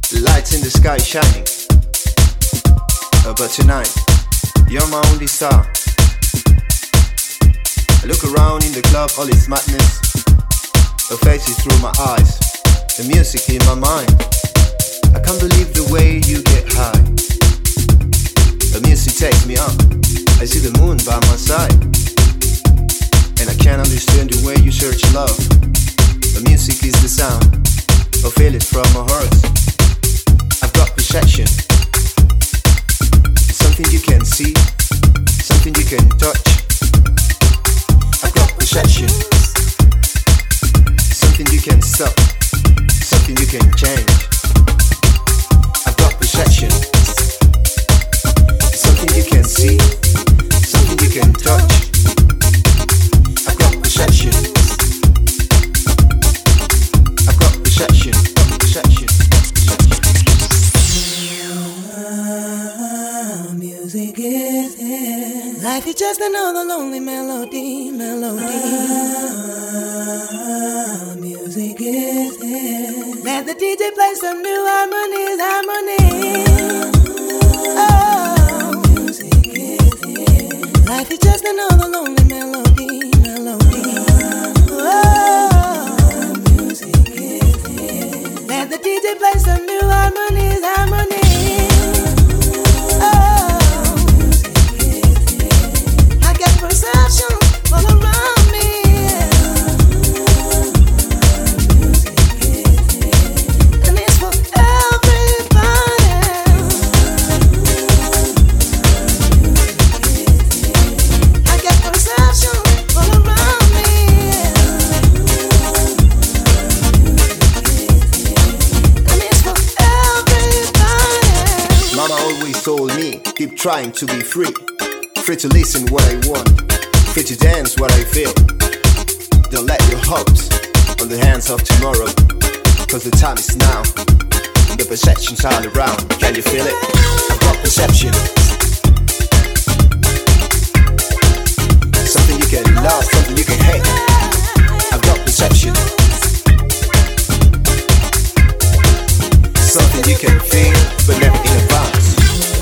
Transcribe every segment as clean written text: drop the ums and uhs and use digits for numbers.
Lights in the sky shining, but tonight you're my only star. I look around in the club, all its madness. Her face is through my eyes, the music in my mind. I can't believe the way you get high. The music takes me up, I see the moon by my side. And I can't understand the way you search love. The music is the sound, I feel it from my heart. I've got perception, something you can see, something you can touch. I've got perception, something you can stop, something you can change. I've got perception, something you can see, something you can touch. I've got perception, I've got perception, perception. Music is it. Life is just another lonely melody, melody. Music is it. Let the DJ play some new harmonies, harmonies. Oh, music is it. Life is just another lonely melody, melody. Oh, music is it. Let the DJ play some new harmonies, harmonies. Perception all around me. And it's for everybody. I get perception all around me. And it's for everybody. Mama always told me, keep trying to be free. Free to listen what I want, free to dance what I feel. Don't let your hopes on the hands of tomorrow, cause the time is now, the perception's all around. Can you feel it? I've got perception, something you can love, something you can hate. I've got perception, something you can feel, but never in advance.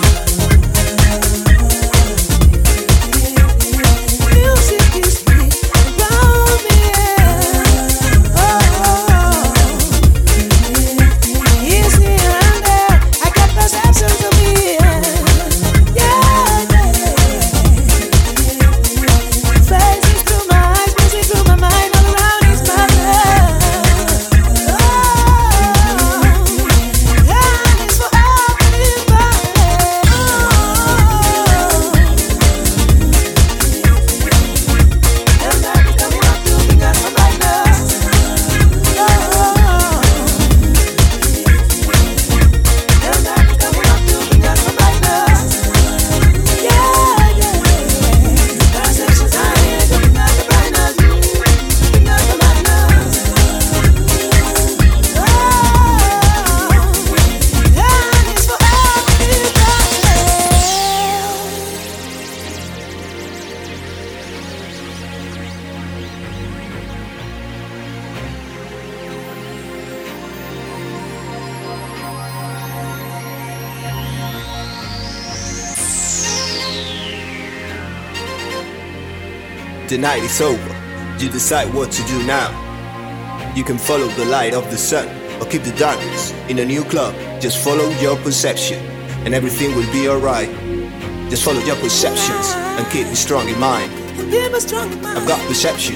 The night is over, you decide what to do now. You can follow the light of the sun, or keep the darkness in a new club. Just follow your perception, and everything will be alright. Just follow your perceptions, and keep it strong in mind. I've got perception.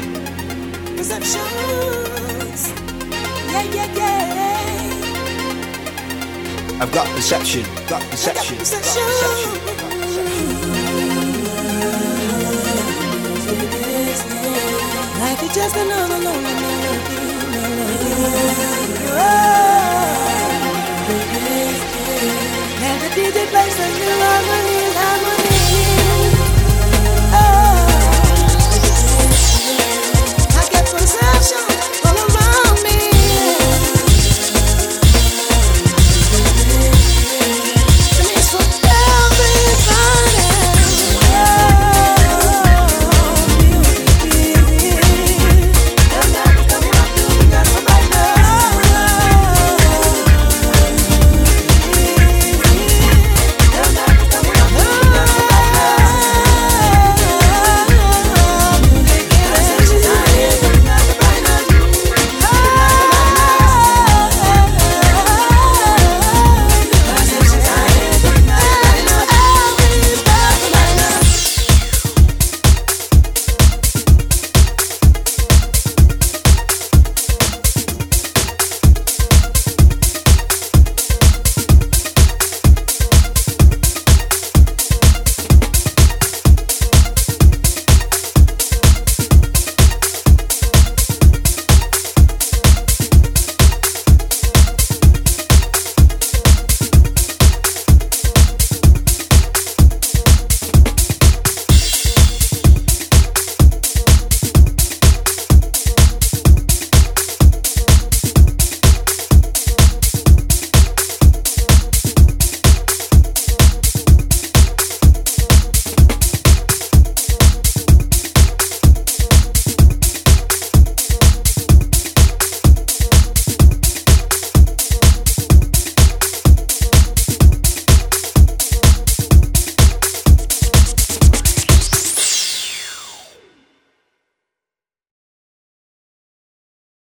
Perceptions. Yeah, yeah, yeah. I've got perception, got perception, got perception. Life is just another lonely melody, melody. Oh.